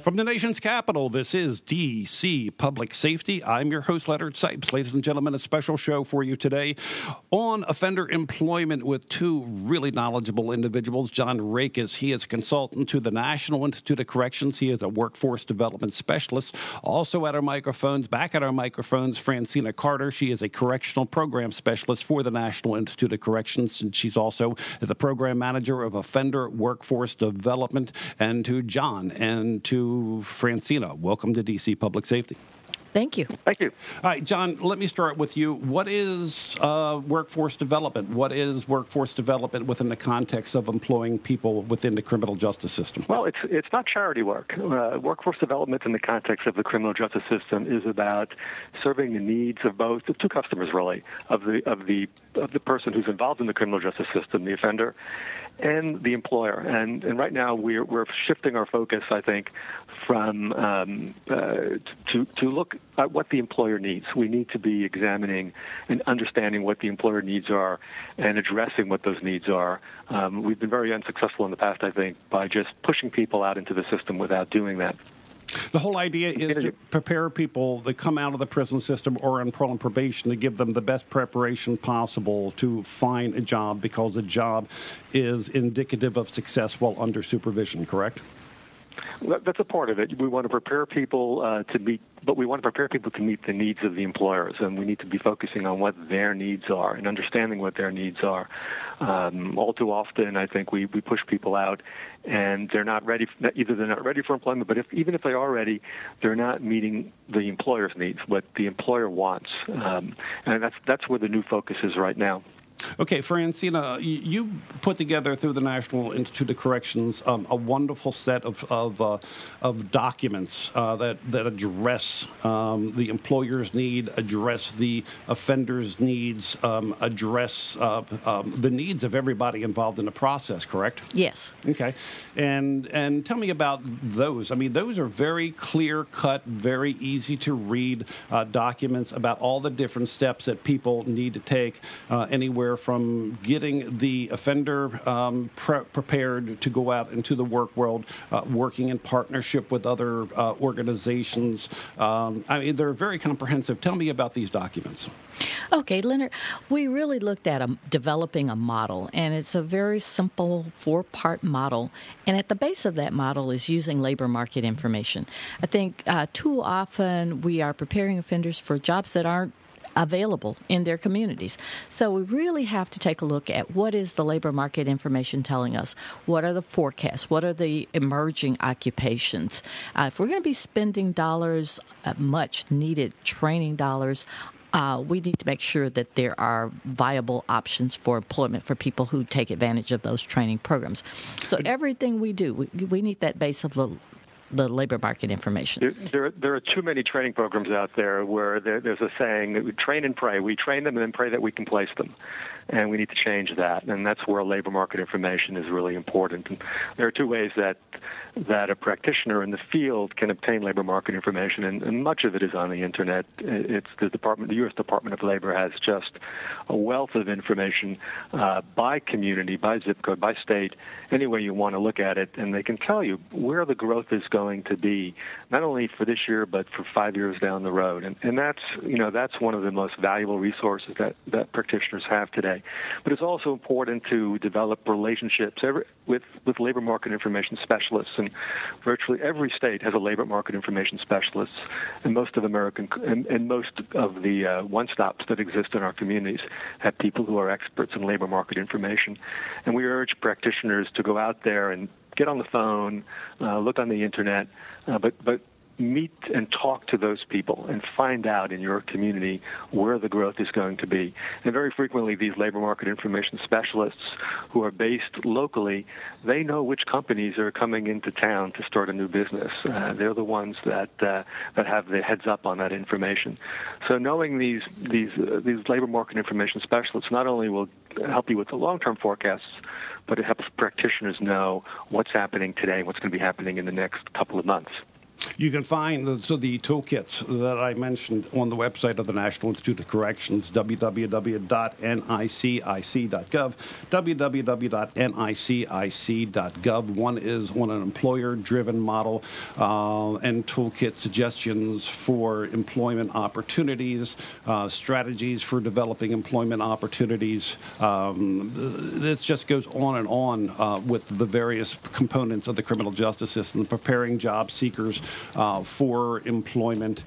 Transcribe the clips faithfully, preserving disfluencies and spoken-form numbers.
From the nation's capital, this is D C Public Safety. I'm your host, Leonard Sipes. Ladies and gentlemen, a special show for you today on offender employment with two really knowledgeable individuals. John Rakes, he is a consultant to the National Institute of Corrections. He is a workforce development specialist. Also at our microphones, back at our microphones, Francina Carter. She is a correctional program specialist for the National Institute of Corrections, and she's also the program manager of offender workforce development. And to John and to Francina, welcome to D C Public Safety. Thank you. Thank you. All right, John, let me start with you. What is uh, workforce development? What is workforce development within the context of employing people within the criminal justice system? Well, it's it's not charity work. Uh, workforce development in the context of the criminal justice system is about serving the needs of both the two customers, really, of the of the of the person who's involved in the criminal justice system, the offender, and the employer. And and right now we're we're shifting our focus, I think, from um, uh, to to look at what the employer needs. We need to be examining and understanding what the employer needs are and addressing what those needs are. Um, we've been very unsuccessful in the past, I think, by just pushing people out into the system without doing that. The whole idea is to prepare people that come out of the prison system or on parole and probation to give them the best preparation possible to find a job, because a job is indicative of success while under supervision, correct? That's a part of it. We want to prepare people uh, to meet, but we want to prepare people to meet the needs of the employers, and we need to be focusing on what their needs are and understanding what their needs are. Um, all too often, I think we, we push people out, and they're not ready. Either they're not ready for employment, but if, even if they are ready, they're not meeting the employer's needs, what the employer wants, um, and that's that's where the new focus is right now. Okay, Francina, you put together through the National Institute of Corrections um, a wonderful set of of, uh, of documents uh, that that address um, the employer's need, address the offender's needs, um, address uh, um, the needs of everybody involved in the process. Correct? Yes. Okay, and and tell me about those. I mean, those are very clear cut, very easy to read uh, documents about all the different steps that people need to take uh, anywhere from getting the offender um, pre- prepared to go out into the work world, uh, working in partnership with other uh, organizations. Um, I mean, they're very comprehensive. Tell me about these documents. Okay, Leonard, we really looked at a, developing a model, and it's a very simple four-part model. And at the base of that model is using labor market information. I think uh, too often we are preparing offenders for jobs that aren't available in their communities. So we really have to take a look at what is the labor market information telling us. What are the forecasts? What are the emerging occupations? Uh, if we're going to be spending dollars, uh, much needed training dollars, Uh, we need to make sure that there are viable options for employment for people who take advantage of those training programs. So everything we do, we, we need that base of the the labor market information. There, there, there are too many training programs out there where there, there's a saying that we train and pray. We train them and then pray that we can place them. And we need to change that. And that's where labor market information is really important. And there are two ways that that a practitioner in the field can obtain labor market information, and, and much of it is on the Internet. It's the Department, the U S Department of Labor has just a wealth of information uh, by community, by zip code, by state, any way you want to look at it, and they can tell you where the growth is going to be, not only for this year, but for five years down the road. And, and that's, you know, that's one of the most valuable resources that, that practitioners have today. But it's also important to develop relationships every, with, with labor market information specialists. And virtually every state has a labor market information specialist, and most of American and, and most of the uh, one-stops that exist in our communities have people who are experts in labor market information. And we urge practitioners to go out there and get on the phone, uh, look on the Internet, uh, but but meet and talk to those people and find out in your community where the growth is going to be. And very frequently, these labor market information specialists who are based locally, they know which companies are coming into town to start a new business. Uh, they're the ones that uh, that have the heads up on that information. So knowing these these uh, these labor market information specialists not only will help you with the long-term forecasts, but it helps practitioners know what's happening today and what's going to be happening in the next couple of months. You can find the, so the toolkits that I mentioned on the website of the National Institute of Corrections, w w w dot n i c i c dot gov, w w w dot n i c i c dot gov. One is on an employer-driven model uh, and toolkit suggestions for employment opportunities, uh, strategies for developing employment opportunities. Um, this just goes on and on uh, with the various components of the criminal justice system, preparing job seekers uh, for employment.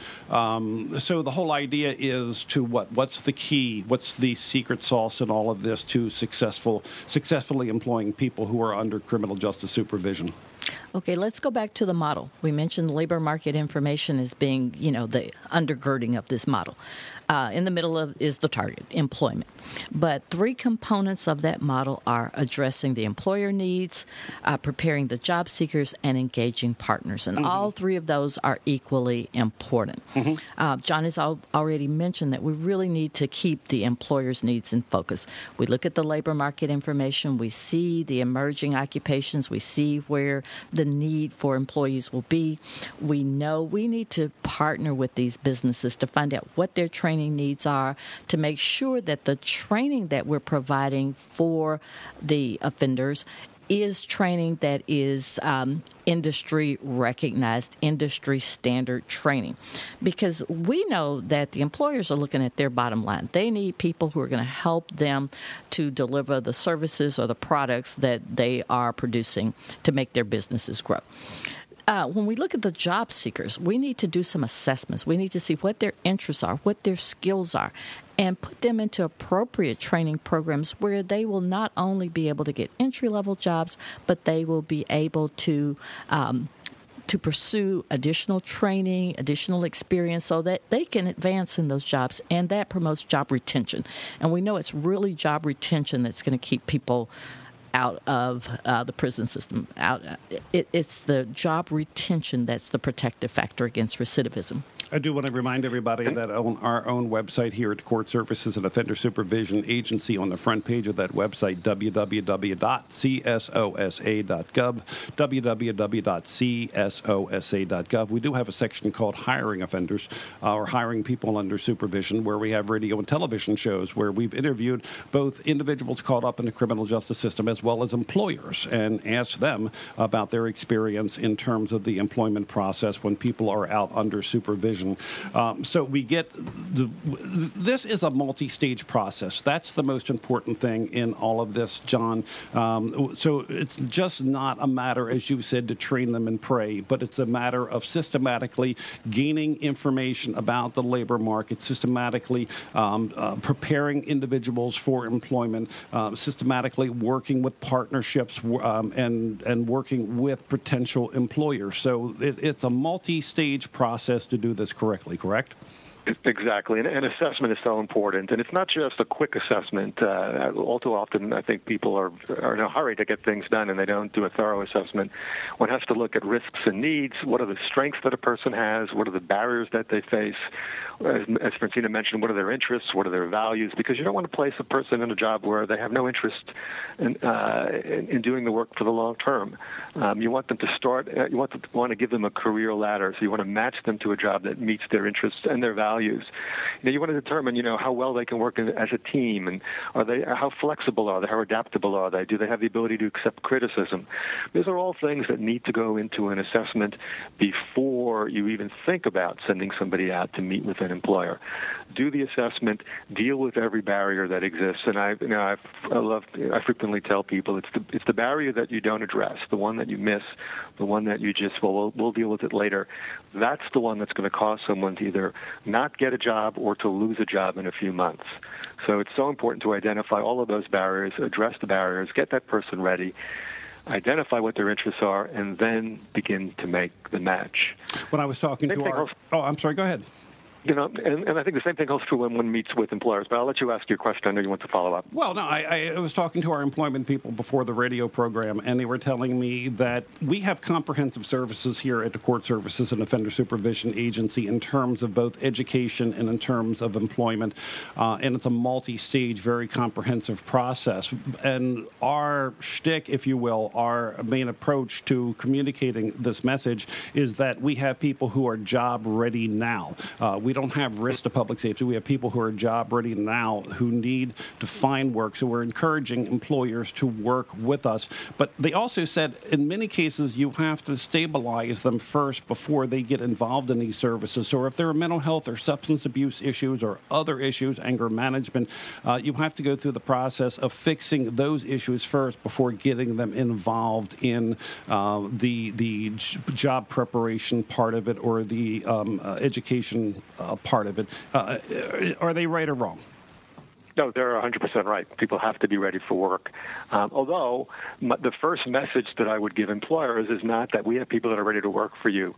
Um, so the whole idea is to what? What's the key? What's the secret sauce in all of this to successful, successfully employing people who are under criminal justice supervision? Okay, let's go back to the model. We mentioned labor market information as being, you know, the undergirding of this model. Uh, in the middle of is the target, employment. But three components of that model are addressing the employer needs, uh, preparing the job seekers, and engaging partners. And mm-hmm. all three of those are equally important. Mm-hmm. Uh, John has al- already mentioned that we really need to keep the employer's needs in focus. We look at the labor market information, we see the emerging occupations, we see where the need for employees will be. We know we need to partner with these businesses to find out what their training needs are, to make sure that the training that we're providing for the offenders is training that is um, industry recognized, industry standard training. Because we know that the employers are looking at their bottom line. They need people who are going to help them to deliver the services or the products that they are producing to make their businesses grow. Uh, when we look at the job seekers, we need to do some assessments. We need to see what their interests are, what their skills are, and put them into appropriate training programs where they will not only be able to get entry-level jobs, but they will be able to um, to pursue additional training, additional experience so that they can advance in those jobs, and that promotes job retention. And we know it's really job retention that's going to keep people out of uh, the prison system. Out, it, it's the job retention that's the protective factor against recidivism. I do want to remind everybody that on our own website here at Court Services and Offender Supervision Agency, on the front page of that website, w w w dot c s o s a dot gov, w w w dot c s o s a dot gov, we do have a section called Hiring Offenders, uh, or Hiring People Under Supervision, where we have radio and television shows where we've interviewed both individuals caught up in the criminal justice system as well as employers and asked them about their experience in terms of the employment process when people are out under supervision. Um, so we get the, this is a multi-stage process. That's the most important thing in all of this, John. Um, so it's just not a matter, as you said, to train them and pray, but it's a matter of systematically gaining information about the labor market, systematically um, uh, preparing individuals for employment, uh, systematically working with partnerships um, and and working with potential employers. So it, it's a multi-stage process to do this correctly, correct? Exactly, and, and assessment is so important. And it's not just a quick assessment. Uh, all too often, I think people are, are in a hurry to get things done, and they don't do a thorough assessment. One has to look at risks and needs. What are the strengths that a person has? What are the barriers that they face? As, as Francina mentioned, what are their interests? What are their values? Because you don't want to place a person in a job where they have no interest in, uh, in, in doing the work for the long term. Um, you want them to start. Uh, you want to want to give them a career ladder. So you want to match them to a job that meets their interests and their values. You know, you want to determine, you know, how well they can work in, as a team, and are they, how flexible are they, how adaptable are they? Do they have the ability to accept criticism? These are all things that need to go into an assessment before you even think about sending somebody out to meet with an employer. Do the assessment, deal with every barrier that exists, and I, you know, I've, I love, I frequently tell people it's the it's the barrier that you don't address, the one that you miss, the one that you just well, we'll, we'll deal with it later. That's the one that's going to cause someone to either not get a job or to lose a job in a few months. So it's so important to identify all of those barriers, address the barriers, get that person ready, identify what their interests are, and then begin to make the match. When I was talking Same to our... also, oh, I'm sorry, go ahead. You know, and, and I think the same thing holds true when one meets with employers. But I'll let you ask your question. I know you want to follow up. Well, no, I, I was talking to our employment people before the radio program, and they were telling me that we have comprehensive services here at the Court Services and Offender Supervision Agency in terms of both education and in terms of employment, uh, and it's a multi-stage, very comprehensive process. And our shtick, if you will, our main approach to communicating this message is that we have people who are job ready now. Uh, we don't have risk to public safety. We have people who are job ready now who need to find work. So we're encouraging employers to work with us. But they also said in many cases you have to stabilize them first before they get involved in these services. So if there are mental health or substance abuse issues or other issues, anger management, uh, you have to go through the process of fixing those issues first before getting them involved in uh, the the job preparation part of it or the um, uh, education uh, part of it. Uh, are they right or wrong? No, they're one hundred percent right. People have to be ready for work. Um, although m- the first message that I would give employers is not that we have people that are ready to work for you.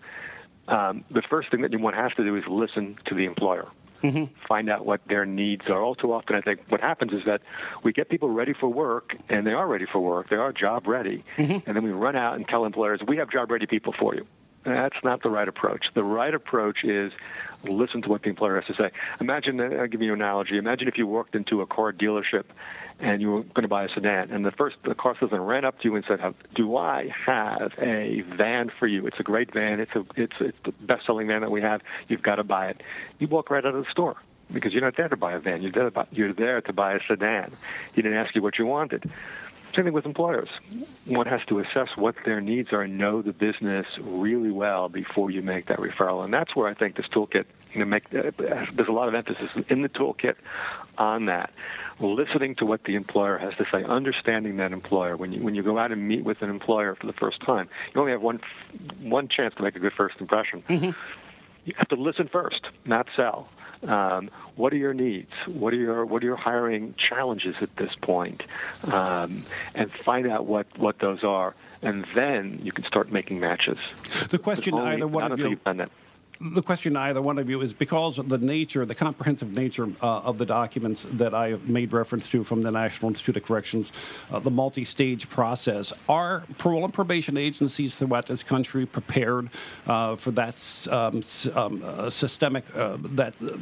Um, the first thing that you have to do is listen to the employer. Mm-hmm. Find out what their needs are. All too often, I think what happens is that we get people ready for work, and they are ready for work. They are job ready. Mm-hmm. And then we run out and tell employers, we have job ready people for you. That's not the right approach. The right approach is listen to what the employer has to say. Imagine, I'll give you an analogy. Imagine if you walked into a car dealership and you were going to buy a sedan, and the first the car salesman ran up to you and said, "Do I have a van for you? It's a great van. It's a it's, it's the best-selling van that we have. You've got to buy it." You walk right out of the store because you're not there to buy a van. You're there to buy, you're there to buy a sedan. He didn't ask you what you wanted. Same thing with employers. One has to assess what their needs are and know the business really well before you make that referral. And that's where I think this toolkit, you know, make, uh, there's a lot of emphasis in the toolkit on that. Listening to what the employer has to say, understanding that employer. When you when you go out and meet with an employer for the first time, you only have one one chance to make a good first impression. Mm-hmm. You have to listen first, not sell. Um, what are your needs? What are your what are your hiring challenges at this point? Um, and find out what, what those are, and then you can start making matches. The question only, either one of you. You've done that. The question to either one of you is because of the nature, the comprehensive nature uh, of the documents that I made reference to from the National Institute of Corrections, uh, the multi-stage process. Are parole and probation agencies throughout this country prepared uh, for that um, um, uh, systemic, uh, that uh,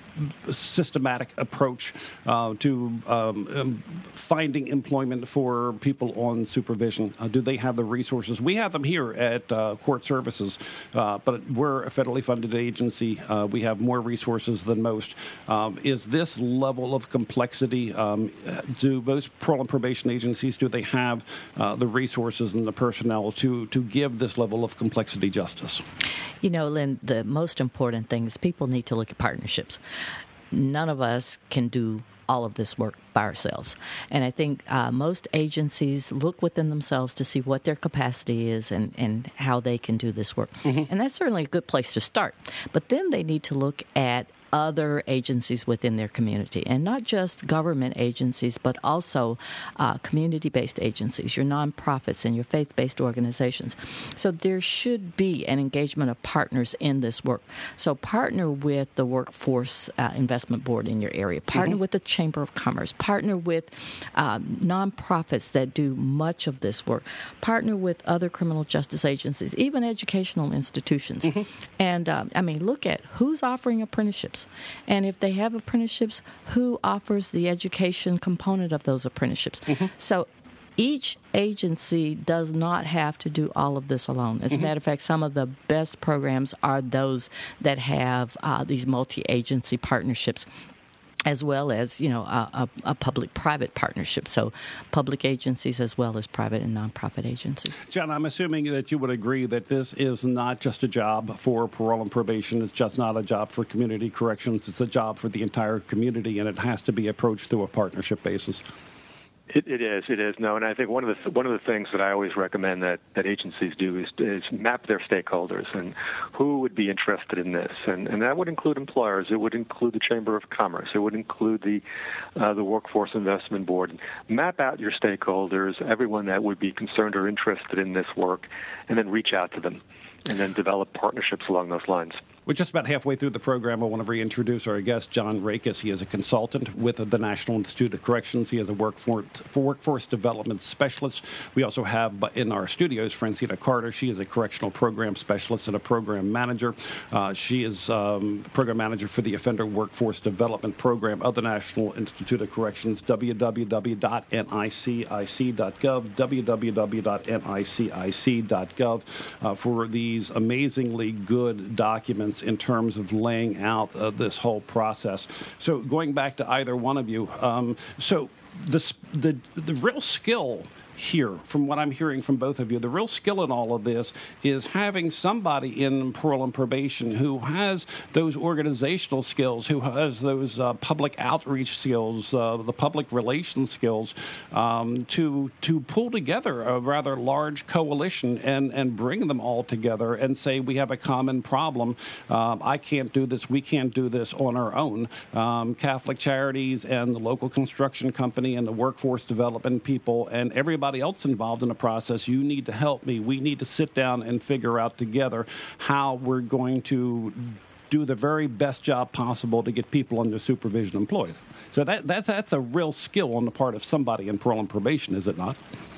systematic approach uh, to um, um, finding employment for people on supervision? Uh, do they have the resources? We have them here at uh, Court Services, uh, but we're a federally funded funded agency. Uh, we have more resources than most. Um, is this level of complexity, um, do most parole and probation agencies, do they have uh, the resources and the personnel to, to give this level of complexity justice? You know, Lynn, the most important thing is people need to look at partnerships. None of us can do all of this work by ourselves. And I think uh, most agencies look within themselves to see what their capacity is and, and how they can do this work. Mm-hmm. And that's certainly a good place to start. But then they need to look at other agencies within their community, and not just government agencies, but also uh, community-based agencies, your nonprofits and your faith-based organizations. So there should be an engagement of partners in this work. So partner with the Workforce uh, Investment Board in your area, partner mm-hmm. with the Chamber of Commerce, partner with uh, nonprofits that do much of this work, partner with other criminal justice agencies, even educational institutions. Mm-hmm. And, uh, I mean, look at who's offering apprenticeships. And if they have apprenticeships, who offers the education component of those apprenticeships? Mm-hmm. So each agency does not have to do all of this alone. As mm-hmm. a matter of fact, some of the best programs are those that have uh, these multi-agency partnerships, as well as, you know, a, a, a public-private partnership. So public agencies as well as private and nonprofit agencies. John, I'm assuming that you would agree that this is not just a job for parole and probation. It's just not a job for community corrections. It's a job for the entire community, and it has to be approached through a partnership basis. It, it is. It is. No, and I think one of the one of the things that I always recommend that, that agencies do is, is map their stakeholders and who would be interested in this, and, and that would include employers. It would include the Chamber of Commerce. It would include the uh, the Workforce Investment Board. Map out your stakeholders, everyone that would be concerned or interested in this work, and then reach out to them, and then develop partnerships along those lines. We're just about halfway through the program. I want to reintroduce our guest, John Rakes. He is a consultant with the National Institute of Corrections. He is a workforce, workforce development specialist. We also have in our studios Francina Carter. She is a correctional program specialist and a program manager. Uh, she is um, program manager for the Offender Workforce Development Program of the National Institute of Corrections, w w w dot n i c i c dot gov, w w w dot n i c i c dot gov, uh, for these amazingly good documents in terms of laying out uh, this whole process. So going back to either one of you, um, so this, the the real skill here, from what I'm hearing from both of you, the real skill in all of this is having somebody in parole and probation who has those organizational skills, who has those uh, public outreach skills, uh, the public relations skills, um, to to pull together a rather large coalition and, and bring them all together and say, we have a common problem. Um, I can't do this. We can't do this on our own. Um, Catholic Charities and the local construction company and the workforce development people and everybody else involved in the process, you need to help me. We need to sit down and figure out together how we're going to do the very best job possible to get people under supervision employed. So that that's that's a real skill on the part of somebody in parole and probation, is it not?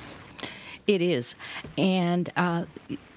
It is. And uh,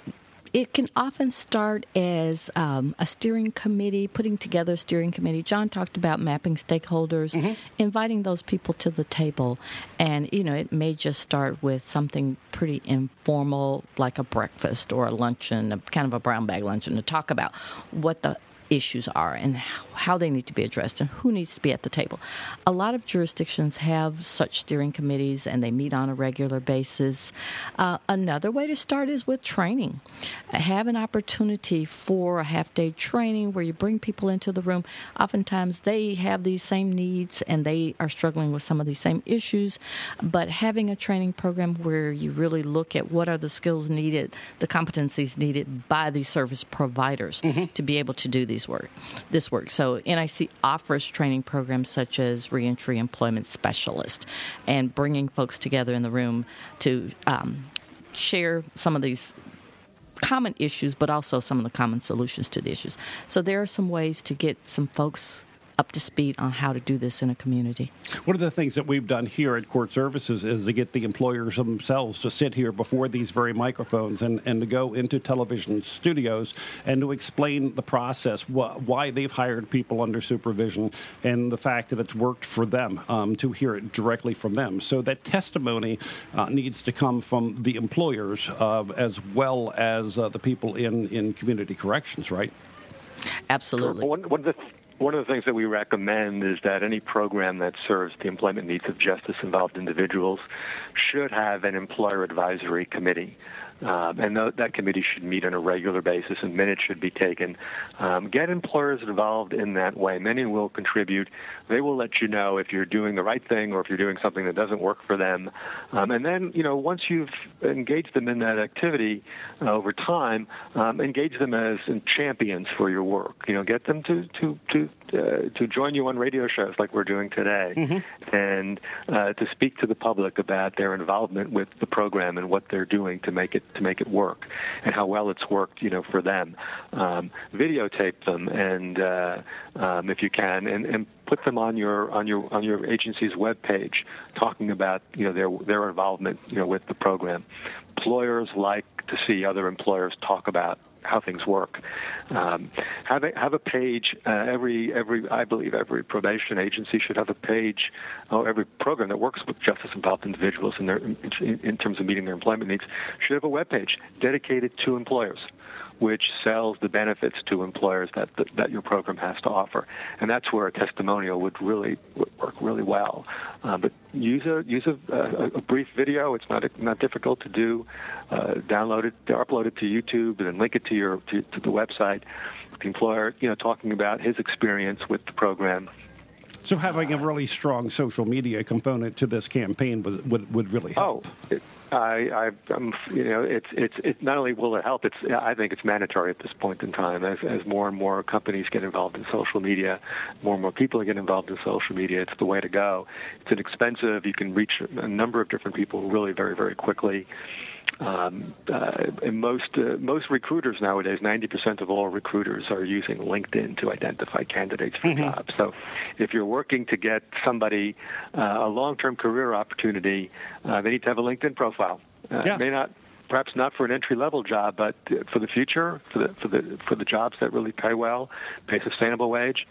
it can often start as um, a steering committee, putting together a steering committee. John talked about mapping stakeholders, mm-hmm. inviting those people to the table. And, you know, it may just start with something pretty informal, like a breakfast or a luncheon, a, kind of a brown bag luncheon, to talk about what the issues are and how they need to be addressed and who needs to be at the table. A lot of jurisdictions have such steering committees and they meet on a regular basis. Uh, another way to start is with training. Have an opportunity for a half-day training where you bring people into the room. Oftentimes they have these same needs and they are struggling with some of these same issues, but having a training program where you really look at what are the skills needed, the competencies needed by these service providers mm-hmm. to be able to do these work, this work. So N I C offers training programs such as Reentry Employment Specialist and bringing folks together in the room to um, share some of these common issues, but also some of the common solutions to the issues. So there are some ways to get some folks up to speed on how to do this in a community. One of the things that we've done here at Court Services is to get the employers themselves to sit here before these very microphones and, and to go into television studios and to explain the process, wh- why they've hired people under supervision, and the fact that it's worked for them, um, to hear it directly from them. So that testimony uh, needs to come from the employers uh, as well as uh, the people in, in community corrections, right? Absolutely. One, one of the One of the things that we recommend is that any program that serves the employment needs of justice-involved individuals should have an employer advisory committee. Um, and th- that committee should meet on a regular basis, and minutes should be taken. Um, get employers involved in that way. Many will contribute. They will let you know if you're doing the right thing or if you're doing something that doesn't work for them. Um, and then, you know, once you've engaged them in that activity uh, over time, um, engage them as champions for your work. You know, get them to to to uh, to join you on radio shows like we're doing today, mm-hmm. and uh, to speak to the public about their involvement with the program and what they're doing to make it to make it work, and how well it's worked, you know, for them. Um, videotape them, and uh, um, if you can, and, and put them on your on your on your agency's webpage, talking about, you know, their their involvement, you know, with the program. Employers like to see other employers talk about how things work. Um, have a have a page. Uh, every every I believe every probation agency should have a page. Or every program that works with justice-involved individuals in their in, in terms of meeting their employment needs should have a web page dedicated to employers, which sells the benefits to employers that, that that your program has to offer, and that's where a testimonial would really would work really well. Uh, but use a use a, a, a brief video. It's not not difficult to do. Uh, download it, upload it to YouTube, and then link it to your to, to the website. The employer, you know, talking about his experience with the program. So having a really strong social media component to this campaign would would, would really help. Oh. It, I, I, I'm, you know, it's it's it. Not only will it help, it's I think it's mandatory at this point in time. As as more and more companies get involved in social media, more and more people get involved in social media. It's the way to go. It's inexpensive. You can reach a number of different people really very very quickly. Um, uh, and most uh, most recruiters nowadays, ninety percent of all recruiters are using LinkedIn to identify candidates for mm-hmm. jobs. So if you're working to get somebody uh, a long-term career opportunity, uh, they need to have a LinkedIn profile. Uh, yeah. It may not, perhaps not for an entry-level job, but for the future, for the for the for the jobs that really pay well, pay a sustainable wage,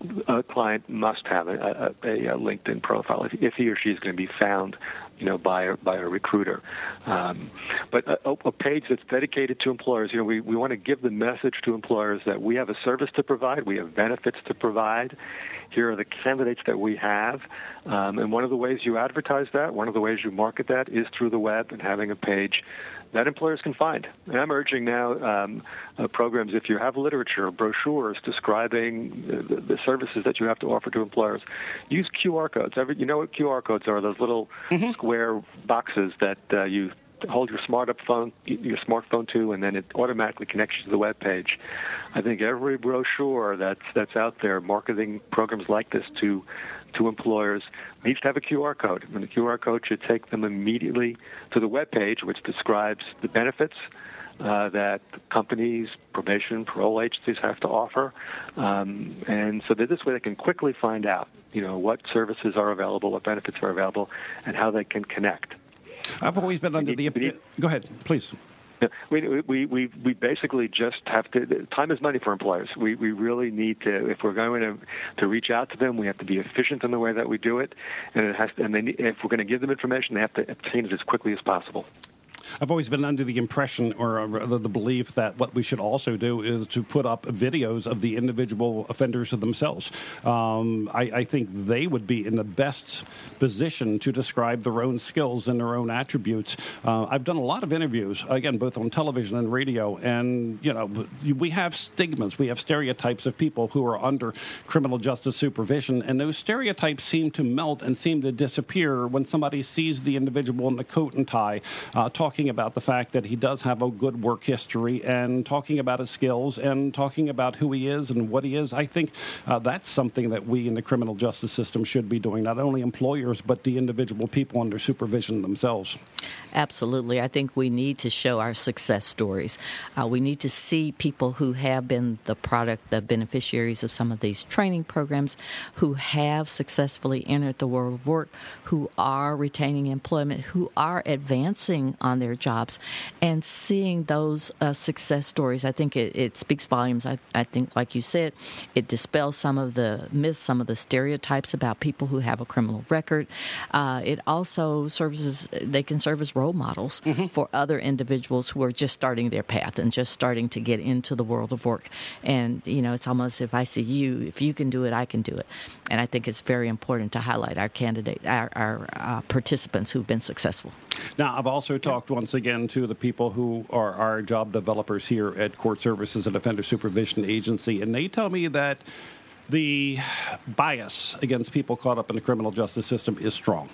a client must have a, a, a LinkedIn profile if, if he or she is going to be found, you know, by a, by a recruiter. Um, but a, a page that's dedicated to employers, you know, we, we want to give the message to employers that we have a service to provide, we have benefits to provide. Here are the candidates that we have. Um, and one of the ways you advertise that, one of the ways you market that is through the web and having a page that employers can find. And I'm urging now um, uh, programs, if you have literature, brochures describing the, the services that you have to offer to employers, use Q R codes. Every, you know what Q R codes are, those little mm-hmm. square boxes that uh, you hold your smart up phone, your smartphone to, and then it automatically connects you to the web page. I think every brochure that's that's out there marketing programs like this to to employers needs to have a Q R code, and the Q R code should take them immediately to the web page, which describes the benefits uh, that companies, probation, parole agencies have to offer, um, and so that this way they can quickly find out, you know, what services are available, what benefits are available, and how they can connect. I've always been under the... Go ahead, please. Yeah, we, we we we basically just have to. Time is money for employers. We we really need to. If we're going to to reach out to them, we have to be efficient in the way that we do it, and it has. To, and they, if we're going to give them information, they have to obtain it as quickly as possible. I've always been under the impression or the, the belief that what we should also do is to put up videos of the individual offenders themselves. Um, I, I think they would be in the best position to describe their own skills and their own attributes. Uh, I've done a lot of interviews, again, both on television and radio, and, you know, we have stigmas, we have stereotypes of people who are under criminal justice supervision, and those stereotypes seem to melt and seem to disappear when somebody sees the individual in the coat and tie uh, talking about the fact that he does have a good work history and talking about his skills and talking about who he is and what he is. I think uh, that's something that we in the criminal justice system should be doing, not only employers, but the individual people under supervision themselves. Absolutely. I think we need to show our success stories. Uh, we need to see people who have been the product, the beneficiaries of some of these training programs, who have successfully entered the world of work, who are retaining employment, who are advancing on their jobs, and seeing those uh, success stories. I think it, it speaks volumes. I, I think, like you said, it dispels some of the myths, some of the stereotypes about people who have a criminal record. Uh, it also serves as, they can serve as role models mm-hmm. for other individuals who are just starting their path and just starting to get into the world of work. And, you know, it's almost, if I see you, if you can do it, I can do it. And I think it's very important to highlight our candidate, our, our uh, participants who've been successful. Now, I've also talked once again to the people who are our job developers here at Court Services and Offender Supervision Agency, and they tell me that the bias against people caught up in the criminal justice system is strong.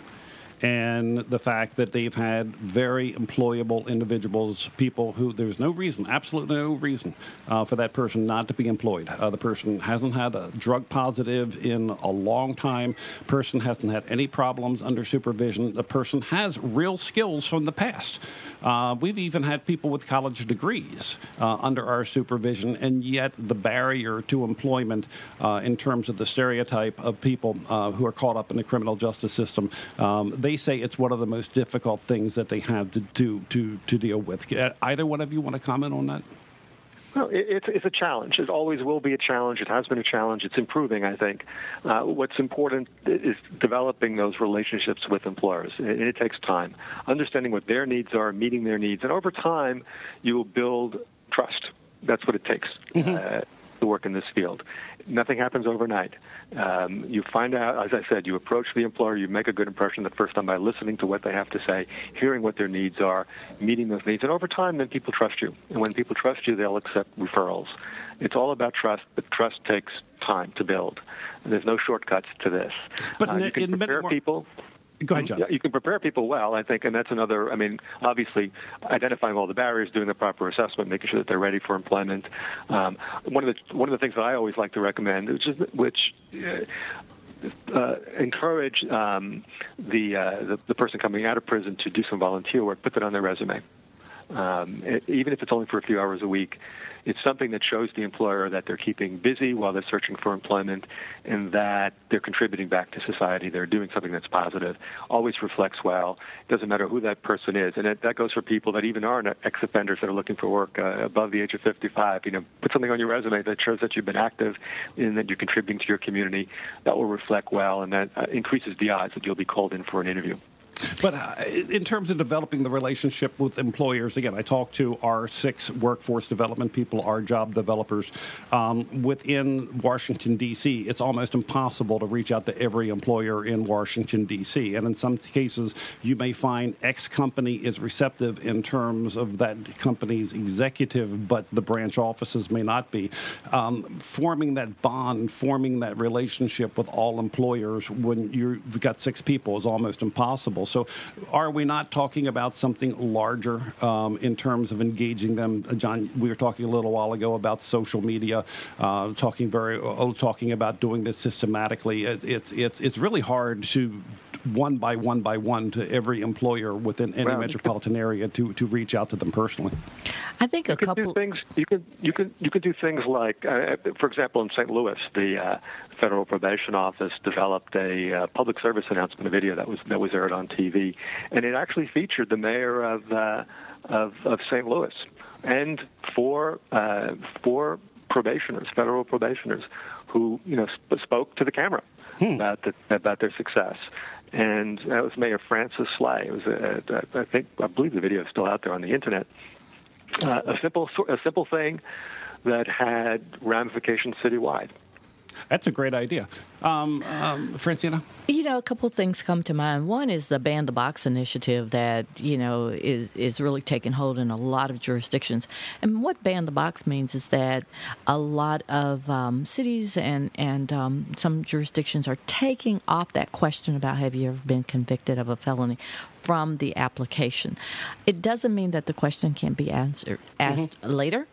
And the fact that they've had very employable individuals, people who there's no reason, absolutely no reason uh, for that person not to be employed. Uh, the person hasn't had a drug positive in a long time. Person hasn't had any problems under supervision. The person has real skills from the past. Uh, we've even had people with college degrees uh, under our supervision, and yet the barrier to employment uh, in terms of the stereotype of people uh, who are caught up in the criminal justice system, um, they say it's one of the most difficult things that they have to, to, to, to deal with. Either one of you want to comment on that? Well, it's it's a challenge. It always will be a challenge. It has been a challenge. It's improving, I think. Uh, what's important is developing those relationships with employers. It, it takes time. Understanding what their needs are, meeting their needs. And over time, you will build trust. That's what it takes mm-hmm. uh, to work in this field. Nothing happens overnight. Um, you find out, as I said, you approach the employer, you make a good impression the first time by listening to what they have to say, hearing what their needs are, meeting those needs. And over time, then people trust you. And when people trust you, they'll accept referrals. It's all about trust, but trust takes time to build. And there's no shortcuts to this. But uh, you can in prepare more- people. Go ahead, John. Yeah, you can prepare people well, I think, and that's another, I mean, obviously, identifying all the barriers, doing the proper assessment, making sure that they're ready for employment. Um, one of the one of the things that I always like to recommend, which is which uh, uh, encourage um, the, uh, the the person coming out of prison to do some volunteer work, put that on their resume. Um, it, even if it's only for a few hours a week, it's something that shows the employer that they're keeping busy while they're searching for employment and that they're contributing back to society. They're doing something that's positive. Always reflects well. It doesn't matter who that person is. And it, that goes for people that even are ex-offenders that are looking for work uh, above the age of fifty-five. You know, put something on your resume that shows that you've been active and that you're contributing to your community. That will reflect well, and that uh, increases the odds that you'll be called in for an interview. But uh, in terms of developing the relationship with employers, again, I talk to our six workforce development people, our job developers. Um, within Washington, D C, it's almost impossible to reach out to every employer in Washington, D C. And in some cases, you may find X company is receptive in terms of that company's executive, but the branch offices may not be. Um, forming that bond, forming that relationship with all employers when you've got six people is almost impossible. So are we not talking about something larger um, in terms of engaging them? Uh, John, we were talking a little while ago about social media, uh, talking very, uh, talking about doing this systematically. It, it's it's it's really hard to one by one by one to every employer within any well, metropolitan area to, to reach out to them personally. I think a you can couple do things. You can you can you can do things like, uh, for example, in Saint Louis, the uh, Federal Probation Office developed a uh, public service announcement, a video that was that was aired on T V, and it actually featured the mayor of uh, of, of Saint Louis and four uh, four probationers, federal probationers, who you know sp- spoke to the camera hmm. about the, about their success. And that was Mayor Francis Slay. It was, a, a, I think, I believe the video is still out there on the internet. Uh, a simple, a simple thing that had ramifications citywide. That's a great idea. Um, um, Francina? You know, a couple of things come to mind. One is the Ban the Box initiative that, you know, is, is really taking hold in a lot of jurisdictions. And what Ban the Box means is that a lot of um, cities and, and um, some jurisdictions are taking off that question about have you ever been convicted of a felony from the application. It doesn't mean that the question can't be answered, asked mm-hmm. later.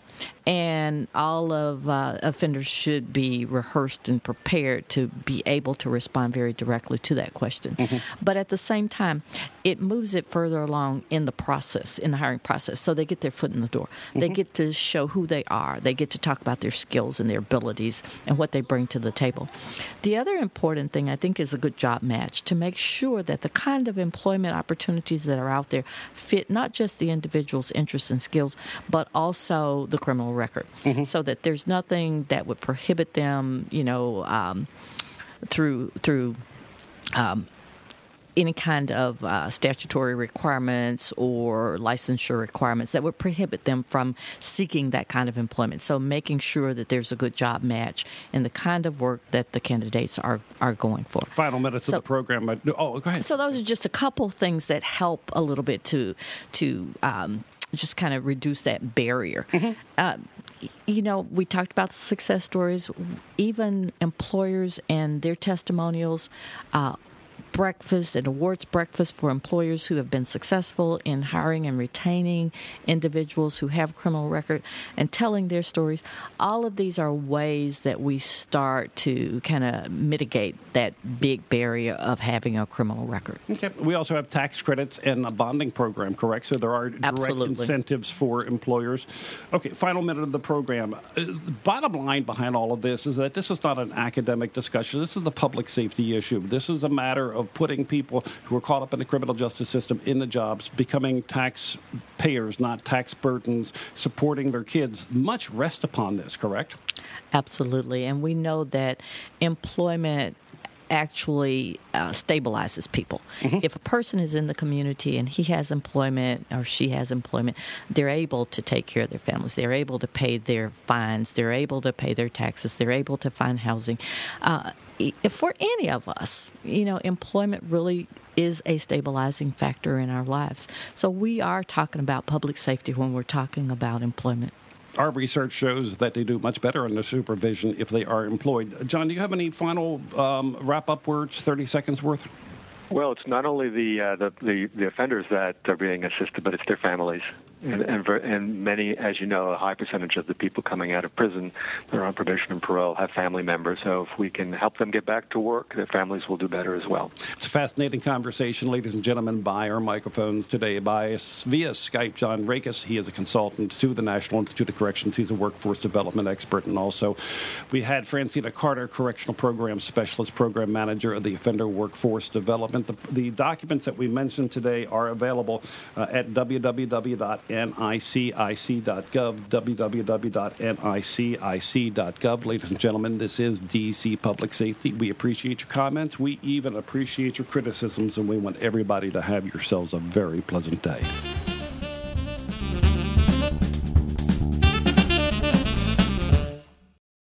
And all of uh, offenders should be rehearsed and prepared to be able to respond very directly to that question. Mm-hmm. But at the same time, it moves it further along in the process, in the hiring process. So they get their foot in the door. Mm-hmm. They get to show who they are. They get to talk about their skills and their abilities and what they bring to the table. The other important thing, I think, is a good job match to make sure that the kind of employment opportunities that are out there fit not just the individual's interests and skills, but also the criminal record, mm-hmm. so that there's nothing that would prohibit them, you know, um, through through um, any kind of uh, statutory requirements or licensure requirements that would prohibit them from seeking that kind of employment. So making sure that there's a good job match in the kind of work that the candidates are, are going for. Final minutes so, of the program. Oh, go ahead. So those are just a couple things that help a little bit to to um, just kind of reduce that barrier. Mm-hmm. Uh, you know, we talked about the success stories. Even employers and their testimonials, uh, breakfast and awards breakfast for employers who have been successful in hiring and retaining individuals who have criminal record and telling their stories. All of these are ways that we start to kind of mitigate that big barrier of having a criminal record. Okay. We also have tax credits and a bonding program, correct? So there are direct Absolutely. incentives for employers. Okay, final minute of the program. Uh, the bottom line behind all of this is that this is not an academic discussion. This is the public safety issue. This is a matter of putting people who are caught up in the criminal justice system into jobs, becoming taxpayers, not tax burdens, supporting their kids. Much rest upon this, correct? Absolutely. And we know that employment actually uh, stabilizes people. Mm-hmm. If a person is in the community and he has employment or she has employment, they're able to take care of their families. They're able to pay their fines. They're able to pay their taxes. They're able to find housing. Uh, for any of us, you know, employment really is a stabilizing factor in our lives. So we are talking about public safety when we're talking about employment. Our research shows that they do much better under supervision if they are employed. John, do you have any final um, wrap-up words, thirty seconds worth? Well, it's not only the, uh, the, the the offenders that are being assisted, but it's their families. And, and, ver- and many, as you know, a high percentage of the people coming out of prison that are on probation and parole have family members. So if we can help them get back to work, their families will do better as well. It's a fascinating conversation, ladies and gentlemen, by our microphones today by via Skype. John Rakes, he is a consultant to the National Institute of Corrections. He's a workforce development expert. And also we had Francina Carter, Correctional Program Specialist, Program Manager of the Offender Workforce Development. The, the documents that we mentioned today are available uh, at w w w dot n i c i c dot gov, w w w dot n i c i c dot gov. Ladies and gentlemen, this is D C Public Safety. We appreciate your comments. We even appreciate your criticisms, and we want everybody to have yourselves a very pleasant day.